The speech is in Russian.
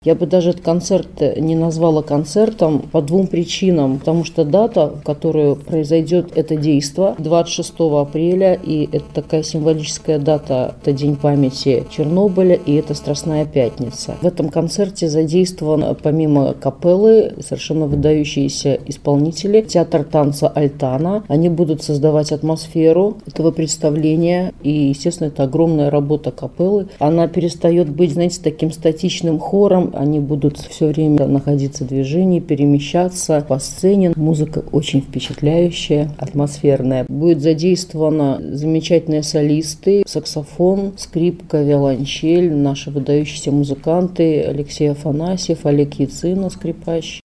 Я бы даже этот концерт не назвала концертом по двум причинам. Потому что дата, в которую произойдет это действо, 26 апреля, и это такая символическая дата, это День памяти Чернобыля, и это Страстная пятница. В этом концерте задействован, помимо капеллы, совершенно выдающиеся исполнители, театр танца «Альтана». Они будут создавать атмосферу этого представления, и, естественно, это огромная работа капеллы. Она перестает быть, знаете, таким статичным хором, они будут все время находиться в движении, перемещаться по сцене. Музыка очень впечатляющая, атмосферная. Будет задействованы замечательные солисты, саксофон, скрипка, виолончель, наши выдающиеся музыканты Алексей Афанасьев, Олег Яцина, скрипач.